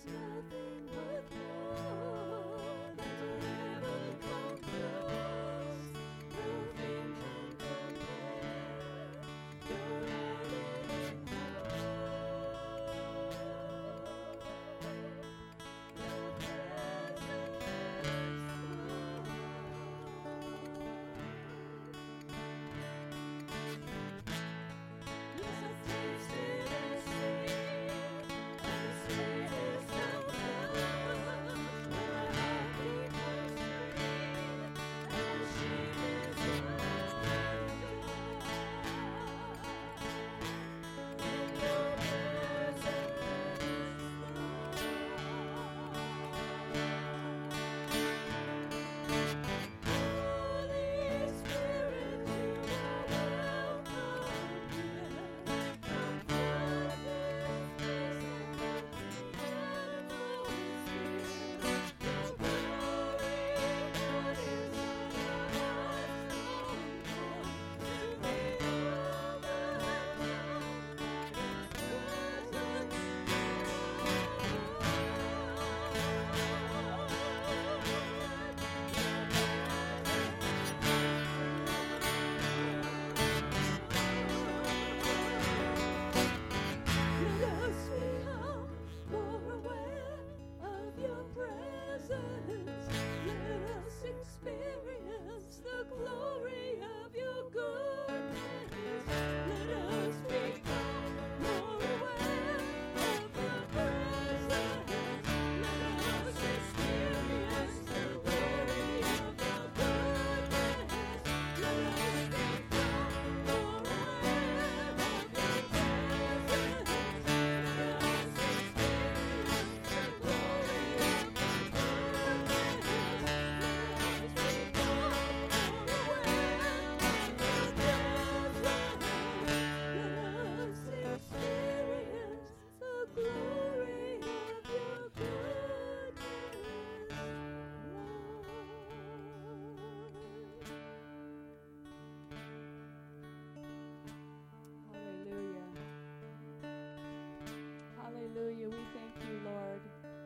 Hallelujah. We thank you, Lord.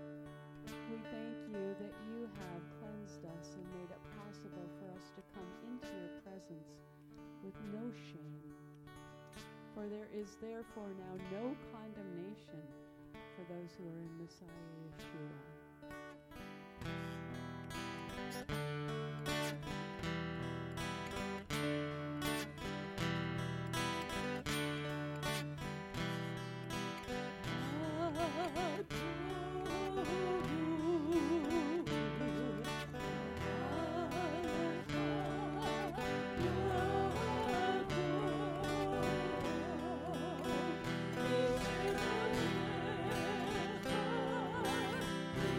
We thank you that you have cleansed us and made it possible for us to come into your presence with no shame. For there is therefore now no condemnation for those who are in Messiah Yeshua. Thank you.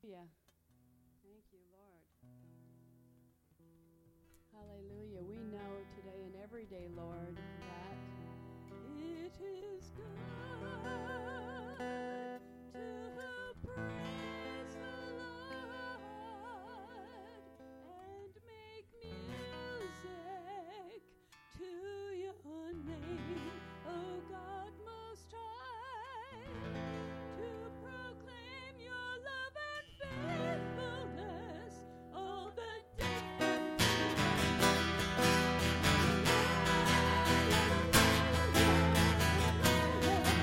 Hallelujah. Thank you, Lord. Hallelujah. We know today and every day, Lord, that it is good to praise the Lord and make music to your name, O God Most High, to proclaim your love and faithfulness all the day.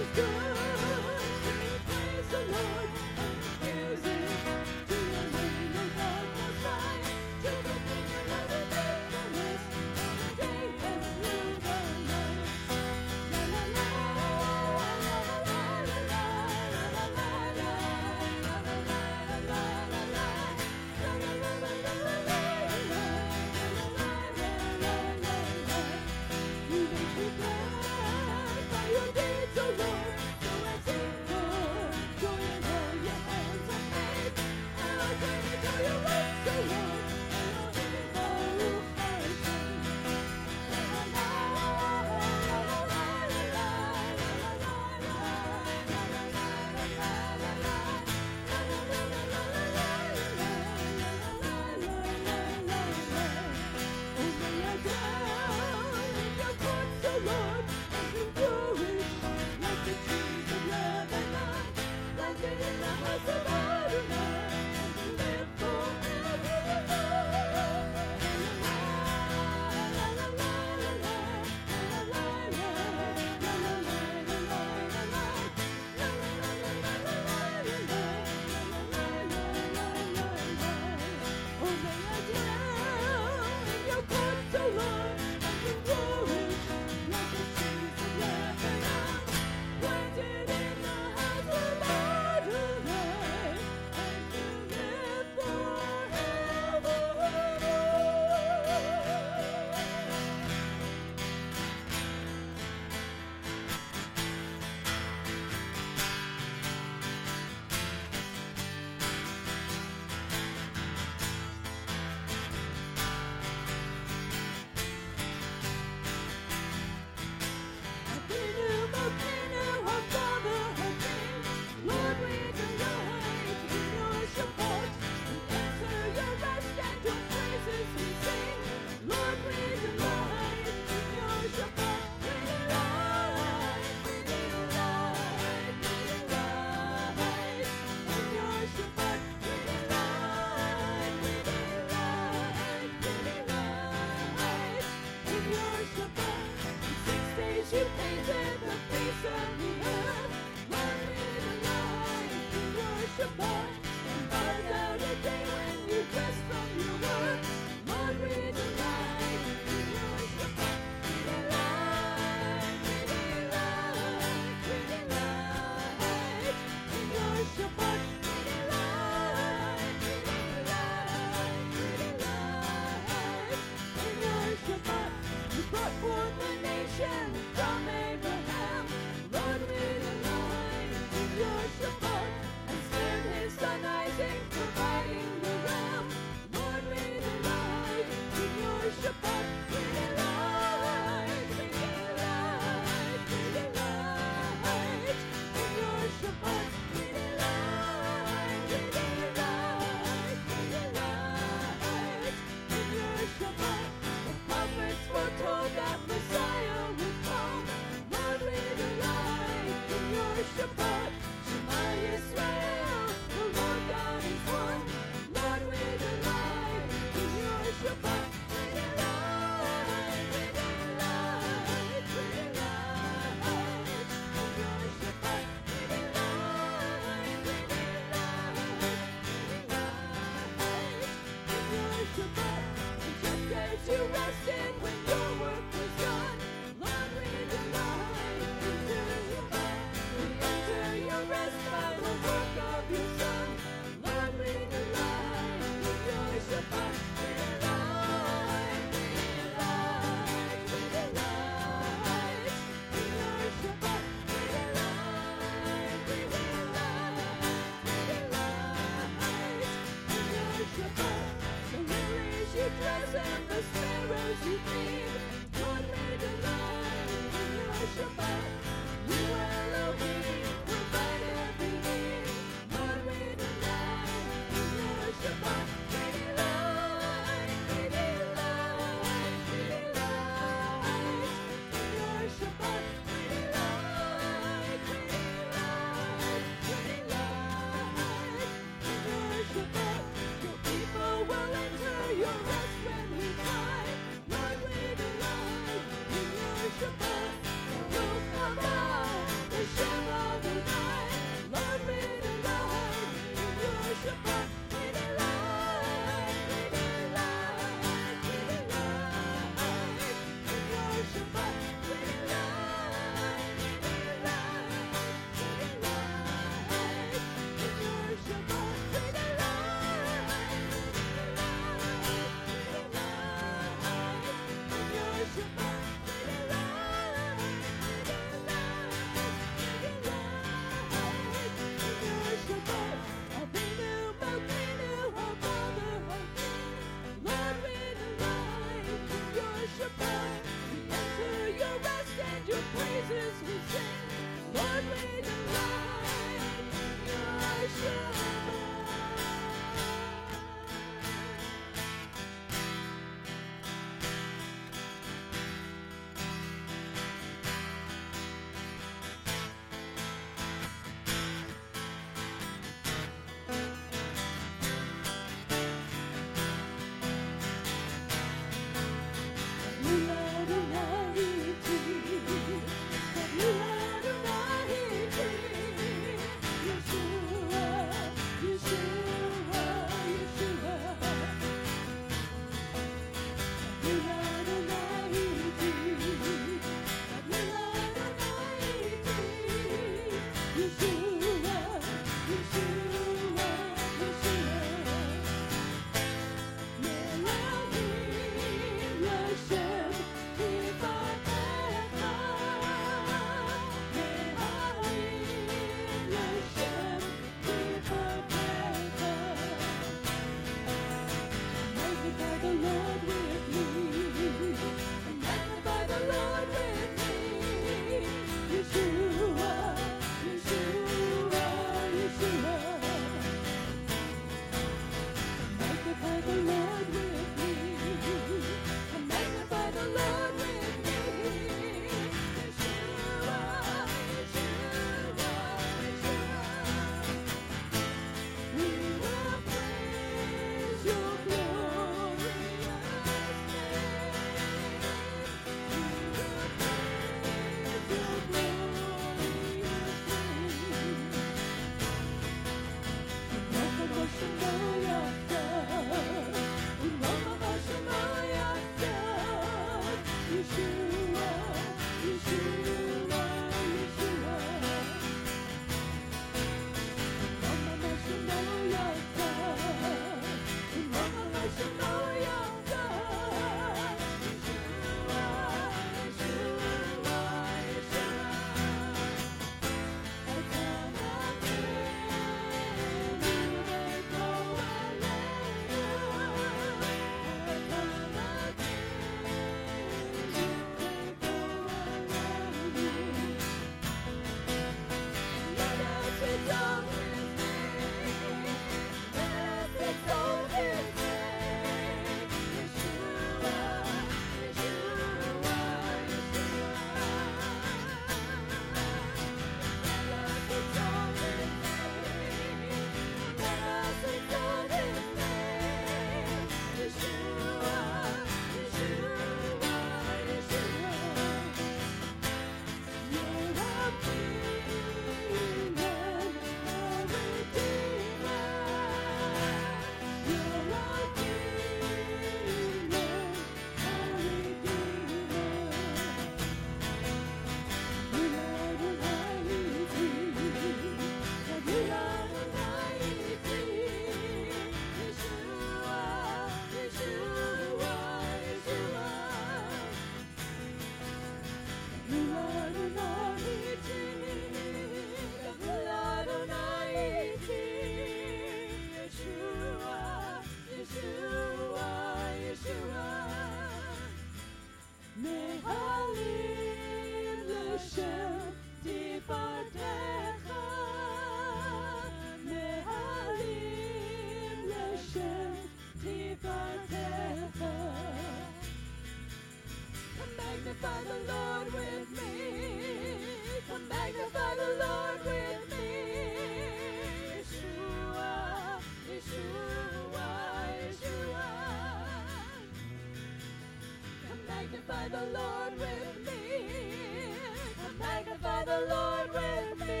magnify the Lord with me. Come magnify the Lord with me.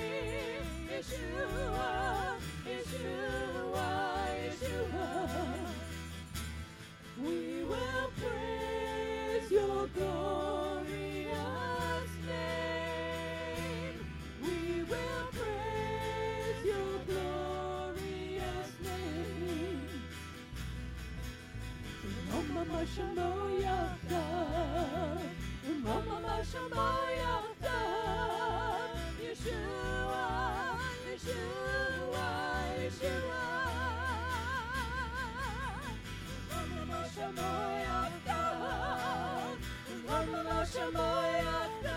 Yeshua, Yeshua, Yeshua. We will praise your glorious name. We will praise your glorious name. Mama Shamoyaka, Mama Shamoyaka, Yeshua, Yeshua, Yeshua. Mama Shamoyaka, Mama Shamoyaka,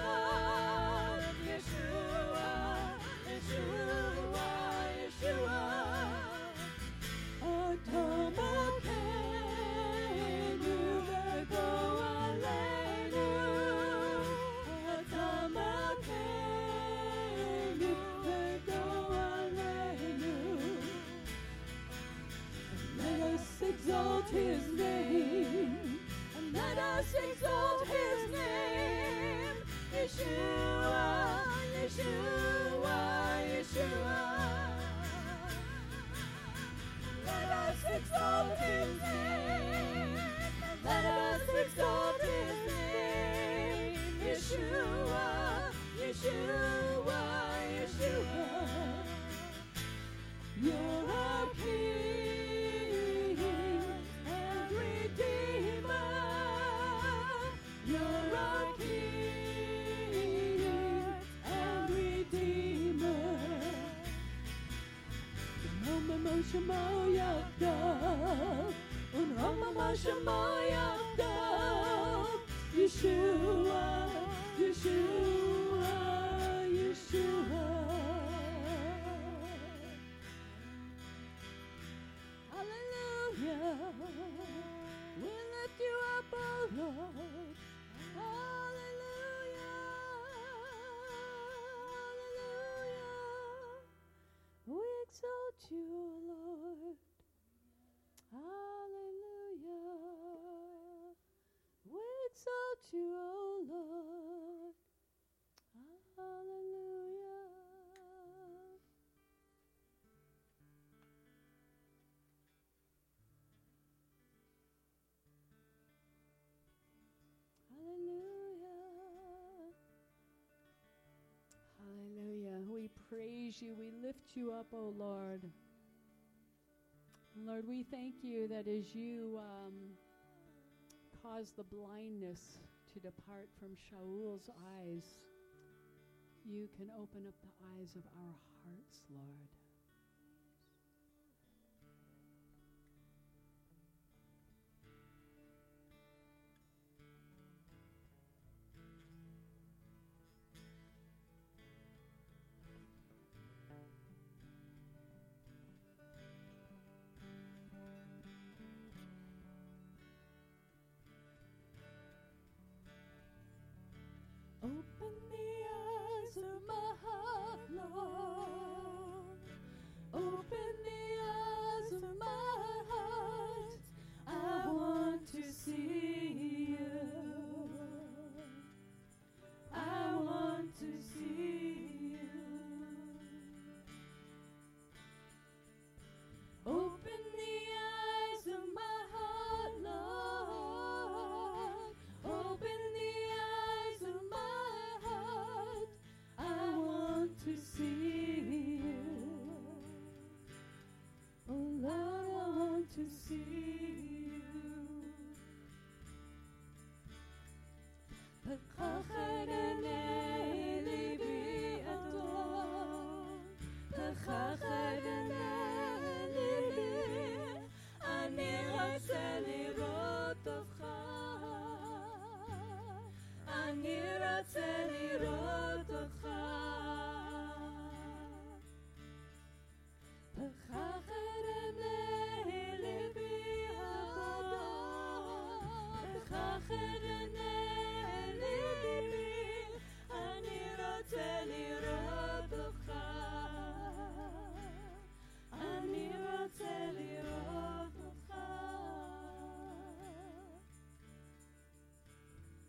Yeshua, Yeshua, Yeshua. Exalt his name, and let us exalt his name. Yeshua, Yeshua, Yeshua. Let us exalt his name, and let us exalt his name. Yeshua, Yeshua, Yeshua. You're our King and Redeemer. You're our King and Redeemer. Mama Shamoyaka, Mama Shamoyaka, Yeshua, Yeshua, Yeshua. Hallelujah. We lift you up, oh Lord. Hallelujah. Hallelujah. We exalt you, O Lord. Hallelujah. We exalt you, O Lord. Hallelujah. Hallelujah. We praise you. We lift you up, O Lord. Lord, we thank you that as you cause the blindness to depart from Shaul's eyes, you can open up the eyes of our hearts, Lord. Open the eyes of my heart, Lord. Open the eyes of my heart. I want to see you. I want to see you. Open the eyes of my heart, Lord. Open the eyes of my heart. I want to see you. Oh Lord, I want to see you. אני רוצה לראות אותך. אני רוצה לראות אותך. פקח את עיני ליבי הגדול. פקח את עיני ליבי. אני רוצה לראות אותך. אני רוצה לראות אותך.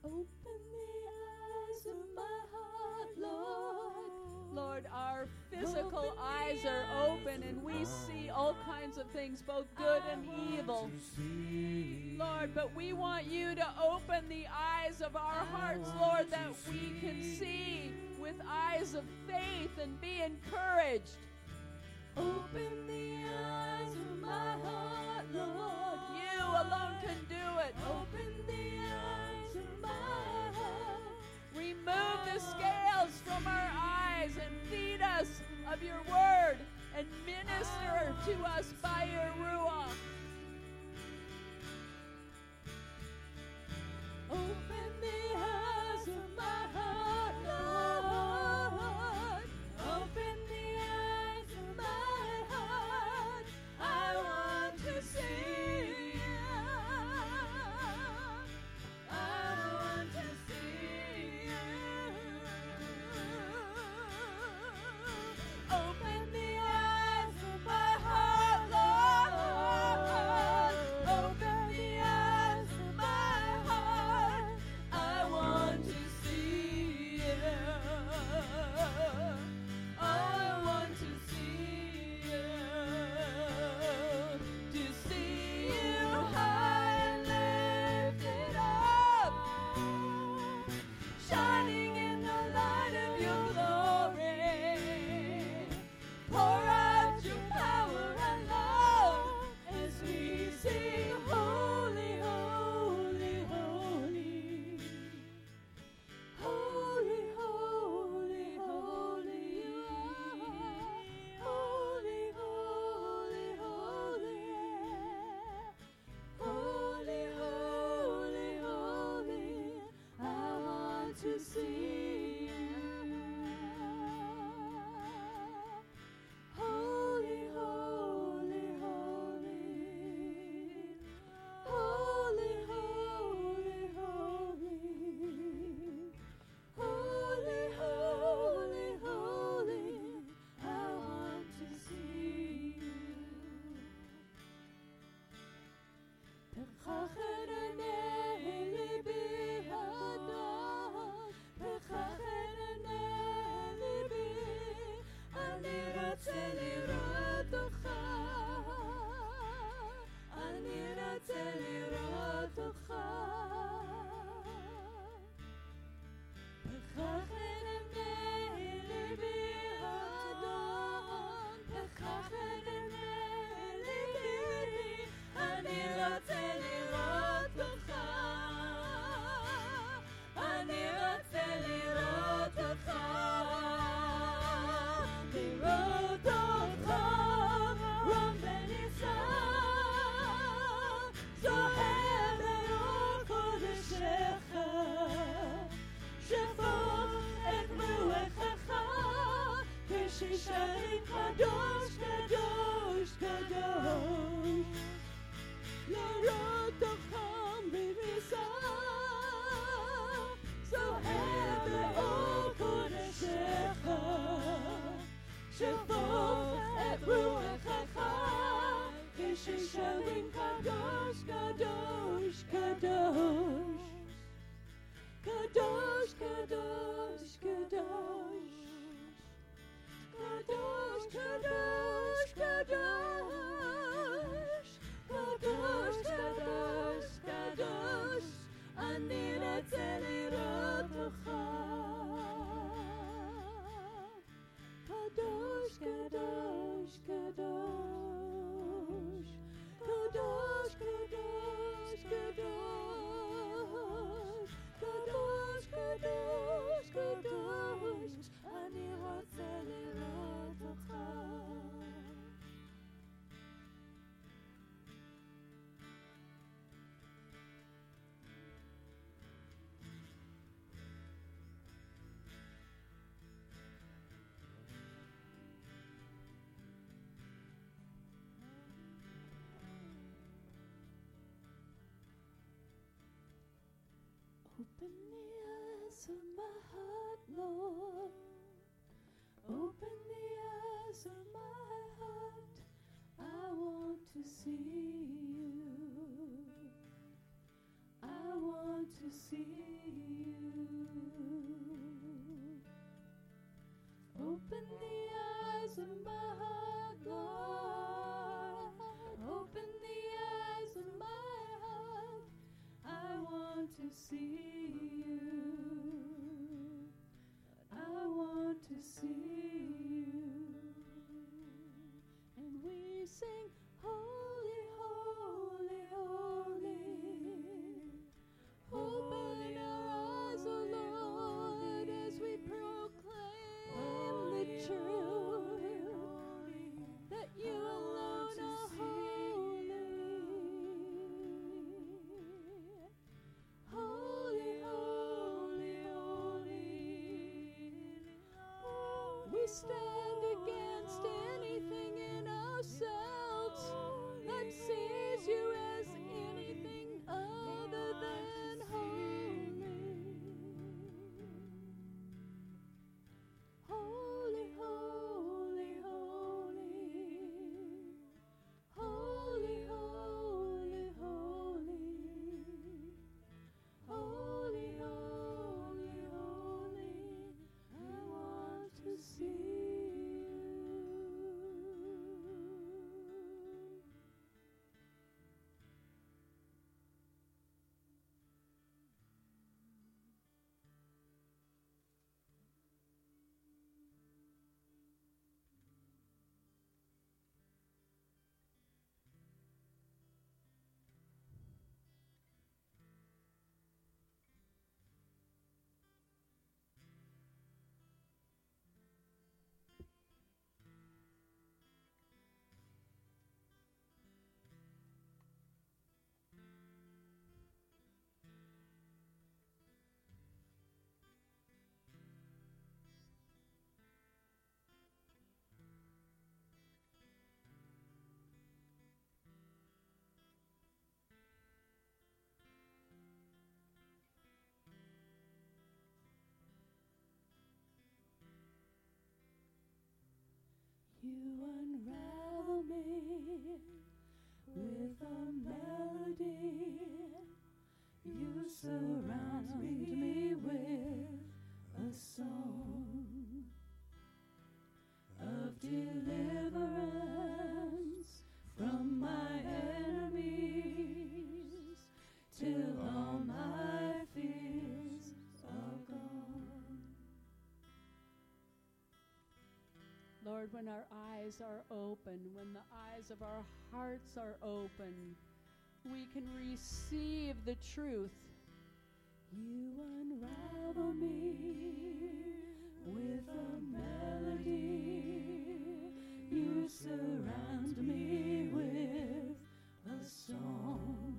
kinds of things, both good and evil. Lord, but we want you to open the eyes of our hearts, Lord, that we can see with eyes of faith and be encouraged. Open the eyes of my heart, Lord. You alone can do it. Open the eyes of my heart. Remove the scales from our eyes and feed us of your word and minister to us by your Ruach. Open the eyes of my heart, Lord. Open the eyes of my heart. I want to see you. I want to see you. Open the eyes of my heart, Lord. Open the eyes of my heart. I want to see you. I want to see you. To see you high and lifted up, shining in the light of your glory. Pour out your power and love as we sing, holy, holy, holy. Holy, holy, holy you are. Holy, holy, holy. Holy, holy, holy. I want to see you. Holy, holy, holy. Holy, holy, holy. Holy, holy, holy. I want to see you. Kadosh, kadosh, kadosh, lorot ocham b'misa, zoher be'or kodeshecha, shepot et ruachecha, כששרים kadosh, kadosh, kadosh, kadosh, kadosh, kadosh. Kadosh, kadosh, kadosh, kadosh, kadosh, kadosh, אני רוצה לראות אותך. קדוש, קדוש, קדוש, קדוש, קדוש, קדוש, קדוש, קדוש, קדוש, אני רוצה לראות אותך. Open the eyes of my heart, Lord. Open the eyes of my heart. I want to see you. I want to see you. Open the eyes of my heart, Lord. see you. I want to see you. And we sing, holy, holy, holy. Open our eyes, O Lord, as we proclaim the truth that you alone are holy. Holy, holy, holy. We stand against anything in ourselves that sees you as anything other than holy. Holy, holy, holy. Holy, holy, holy. Holy, holy, holy. I want to see you. You unravel me with a melody. You surround me with a song of deliverance from my enemies till all my fears are gone. Lord, when our eyes are open, when the eyes of our hearts are open, we can receive the truth. You unravel me with a melody. You surround me with a song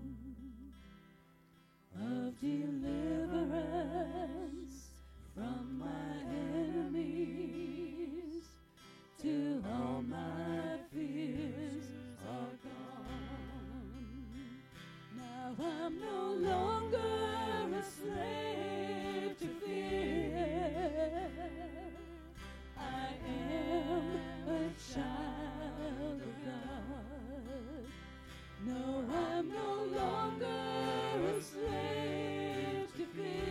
of deliverance from my enemies till all my fears are gone. Now I'm no longer a slave to fear. I am a child of God. No, I'm no longer a slave to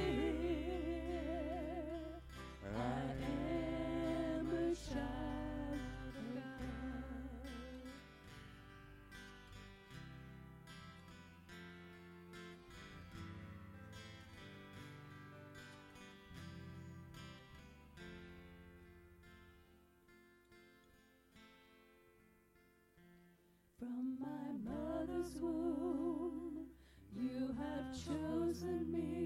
fear. I am a child of God. From my mother's womb, you have chosen me.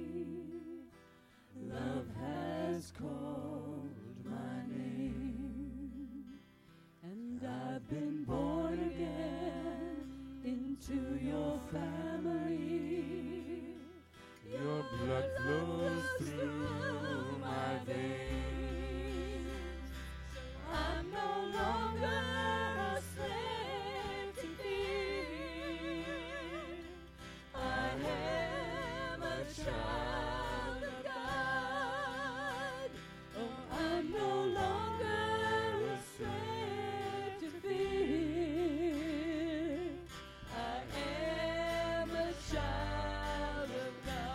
Love has called my name, and I've been born again into your family. Your blood flows through my veins. I'm no longer a slave to fear. I am a child of God. Oh, I'm no longer a slave to fear. I am a child of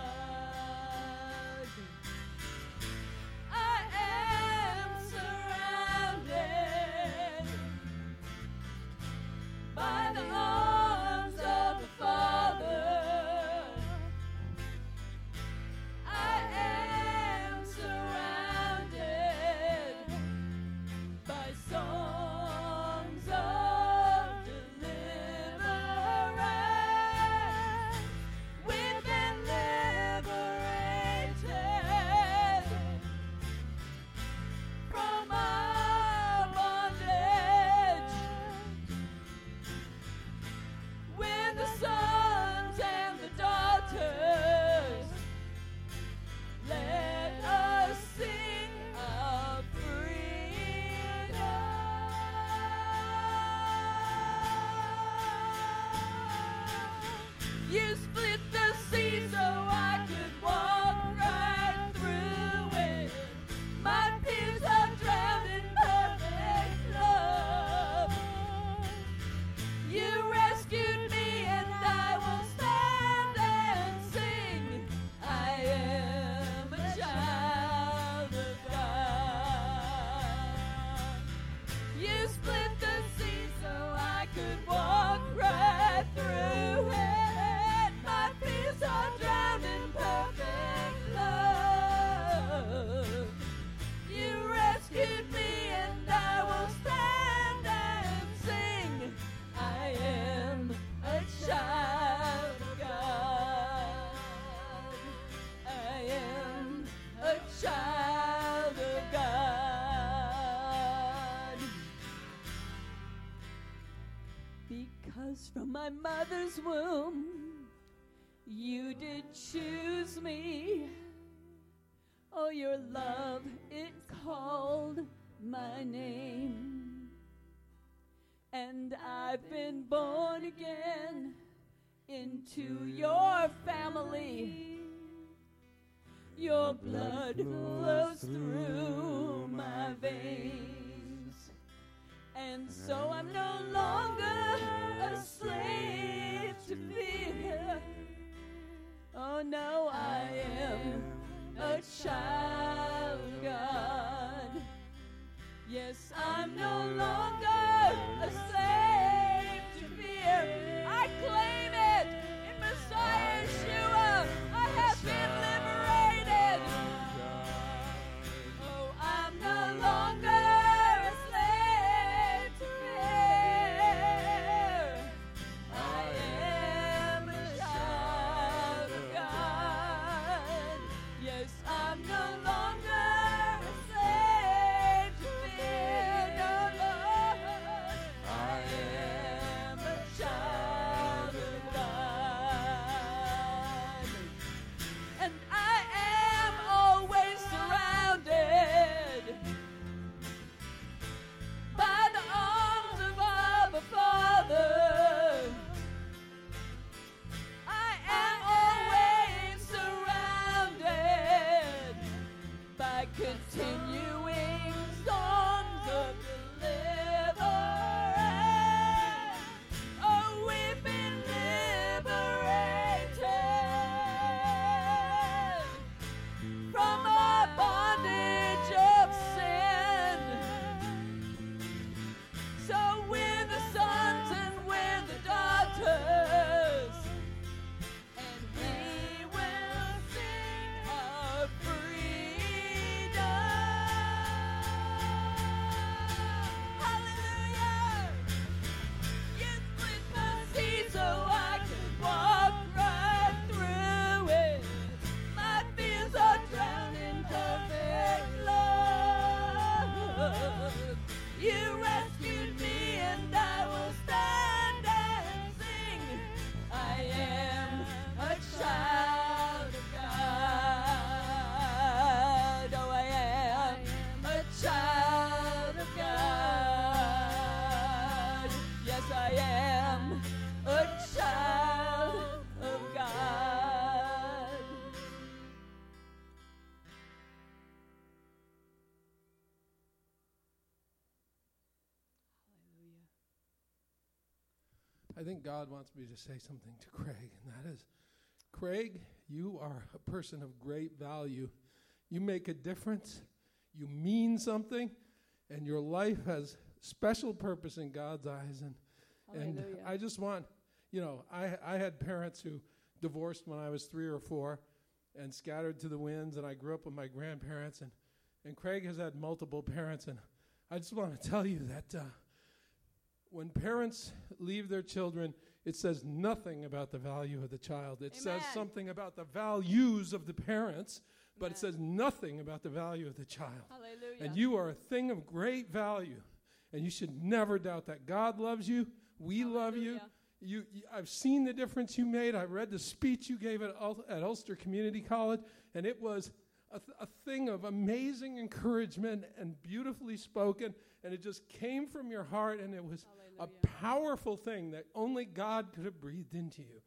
God. I am surrounded by the arms of the Father. You split the sea so I could walk right through it. My fears are drowned in perfect love. You rescued me and I will stand and sing. I am a child of God. You split the sea so I could walk right through it. My fears are drowned in perfect love. You rescued me and I will stand and sing. I am a child of God. I am a child of God. Because from my mother's womb you did choose me. Oh, your love, it called my name. And I've been born again into your family. Your blood flows through my veins. And so I'm no longer a slave to fear. Oh no, I am a child of God. Yes, I'm no longer a slave to fear. I claim it in Messiah Yeshua. I have been liberated. Oh, I'm no longer a slave to fear. I am a child of God. Yes, I'm no longer a slave to fear. No, Lord, I am a child of God. And I am always surrounded by the arms of Abba Father. I am always surrounded by continuing songs of deliverance. Oh, we've been liberated from our bondage of sin. So we're the sons and we're the daughters, and we will sing our freedom. Hallelujah! You split the sea so I could walk right through it. My fears are drowned in perfect love. You rescued me and I will stand and sing. I am a child of God. Oh, I am a child of God. Yes, I am a child of God. Hallelujah. I think God wants me to say something to Craig, and that is, Craig, you are a person of great value. You make a difference. You mean something, and your life has special purpose in God's eyes. And Hallelujah. I just want, I had parents who divorced when I was 3 or 4 and scattered to the winds, and I grew up with my grandparents, and Craig has had multiple parents, and I just want to tell you that when parents leave their children, it says nothing about the value of the child. It says Amen. something about the values of the parents, but Amen. it says nothing about the value of the child. Hallelujah. And you are a thing of great value, and you should never doubt that. God loves you. We love you. I've seen the difference you made. I read the speech you gave at Ulster Community College, and it was a thing of amazing encouragement and beautifully spoken, and it just came from your heart, and it was a powerful thing that only God could have breathed into you.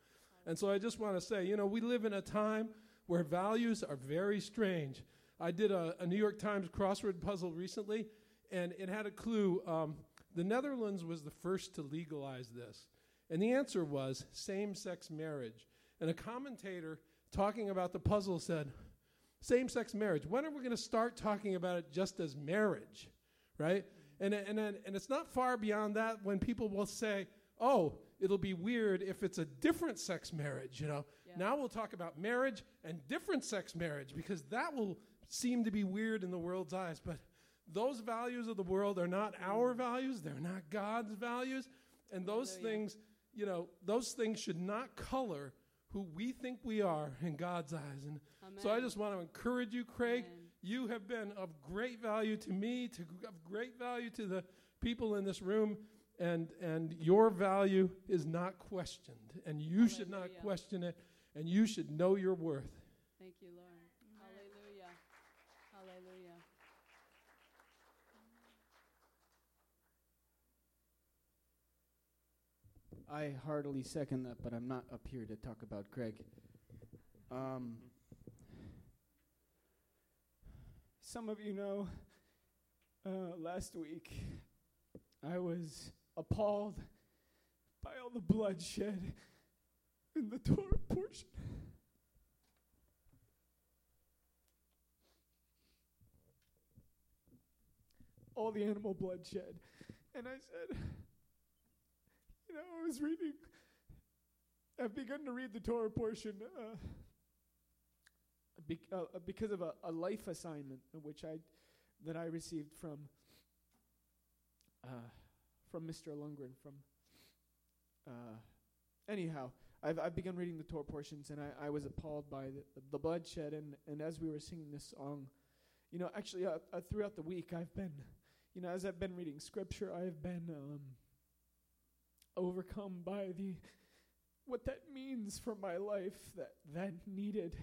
And so I just want to say, we live in a time where values are very strange. I did a New York Times crossword puzzle recently, and it had a clue. The Netherlands was the first to legalize this. And the answer was same-sex marriage. And a commentator talking about the puzzle said, same-sex marriage, when are we going to start talking about it just as marriage, right? And it's not far beyond that when people will say, oh, it'll be weird if it's a different sex marriage, Yeah. Now we'll talk about marriage and different sex marriage because that will seem to be weird in the world's eyes. But those values of the world are not our values. They're not God's values. And those things, those things should not color who we think we are in God's eyes. And so I just want to encourage you, Craig. Amen. You have been of great value to me, of great value to the people in this room. And your value is not questioned. And you should not question it. And you should know your worth. Thank you, Lord. Hallelujah. Hallelujah. I heartily second that, but I'm not up here to talk about Craig. Some of you know, last week I was appalled by all the bloodshed in the Torah portion. All the animal bloodshed. And I said, I was reading, I've begun to read the Torah portion because of a life assignment that I received from Mr. Lundgren. Anyhow, I've begun reading the Torah portions, and I was appalled by the bloodshed. And as we were singing this song, actually throughout the week, I've been, as I've been reading Scripture, I've been overcome by what that means for my life that needed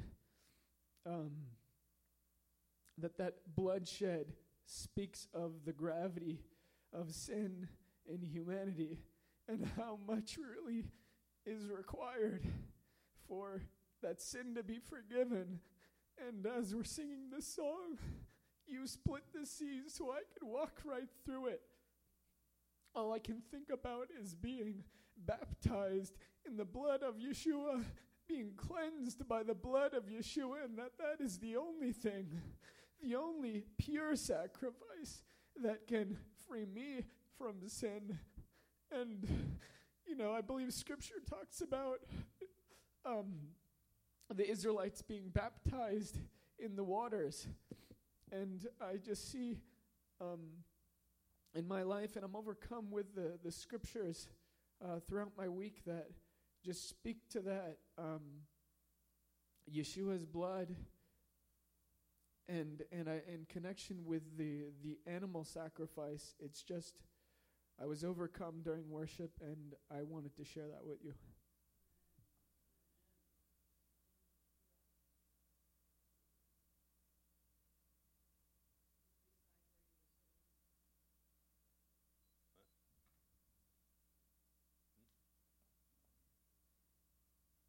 that bloodshed speaks of the gravity of sin in humanity and how much really is required for that sin to be forgiven. And as we're singing this song, you split the seas so I could walk right through it. All I can think about is being baptized in the blood of Yeshua, being cleansed by the blood of Yeshua, and that is the only thing, the only pure sacrifice that can free me from sin. And, I believe Scripture talks about the Israelites being baptized in the waters. And I just see in my life, and I'm overcome with the Scriptures throughout my week that just speak to that. Yeshua's blood and in connection with the animal sacrifice, it's just, I was overcome during worship, and I wanted to share that with you.